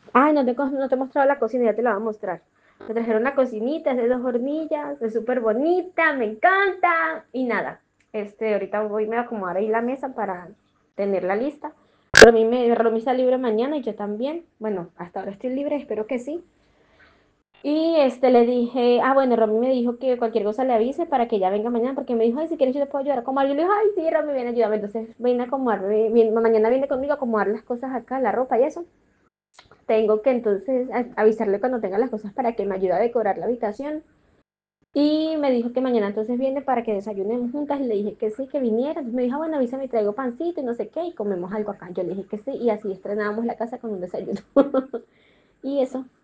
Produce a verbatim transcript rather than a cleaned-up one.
Ay, no te, co- no te he mostrado la cocina, ya te la voy a mostrar. Me trajeron la cocinita, es de dos hornillas, es súper bonita, me encanta. Y nada, este, ahorita voy me voy a acomodar ahí la mesa para tenerla lista. Romy, me, Romy está libre mañana y yo también. Bueno, hasta ahora estoy libre, espero que sí. Y este le dije, ah, bueno, Romy me dijo que cualquier cosa le avise para que ella venga mañana, porque me dijo, ay, si quieres yo te puedo ayudar a acomodar. Yo le dije, ay, sí, Romy, viene, ayúdame. Entonces, viene a acomodarme, viene- mañana viene conmigo a acomodar las cosas acá, la ropa y eso. Tengo que entonces a- avisarle cuando tenga las cosas para que me ayude a decorar la habitación. Y me dijo que mañana entonces viene para que desayunemos juntas. Y le dije que sí, que viniera. Entonces me dijo, "Ah, bueno, avísame, traigo pancito y no sé qué, y comemos algo acá". Yo le dije que sí, y así estrenábamos la casa con un desayuno. Y eso.